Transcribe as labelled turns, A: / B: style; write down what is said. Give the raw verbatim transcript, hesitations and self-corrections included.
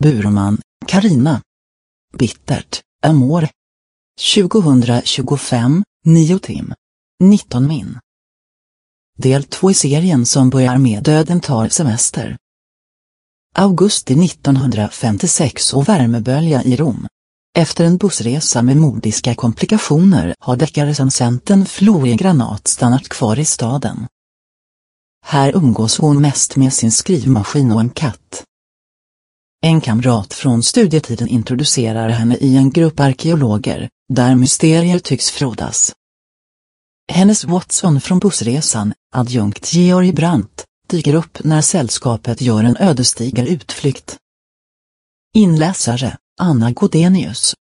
A: Burman, Carina. Bittert, Amore. tjugohundratjugofem, nio tim. nitton min. Del två i serien som börjar med Döden tar semester. Augusti nittonhundrafemtiosex och värmebölja i Rom. Efter en bussresa med modiska komplikationer har deckarrecensenten Floe Granat stannat kvar i staden. Här umgås hon mest med sin skrivmaskin och en katt. En kamrat från studietiden introducerar henne i en grupp arkeologer, där mysterier tycks frodas. Hennes Watson från bussresan, adjunkt Georg Brandt, dyker upp när sällskapet gör en ödesdiger utflykt. Inläsare, Anna Godenius.